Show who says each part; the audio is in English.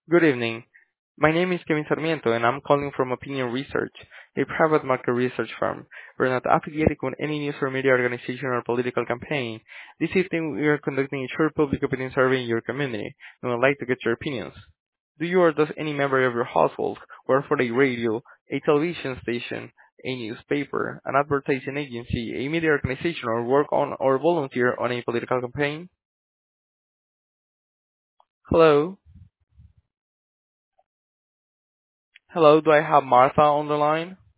Speaker 1: Good evening. My name is Kevin Sarmiento, and I'm calling from Opinion Research, a private market research firm. We're not affiliated with any news or media organization or political campaign. This evening, we are conducting a short public opinion survey in your community, and would like to get your opinions. Do you or does any member of your household work for a radio, a television station, a newspaper, an advertising agency, a media organization, or work on or volunteer on a political campaign? Hello? Hello, do I have Martha on the line?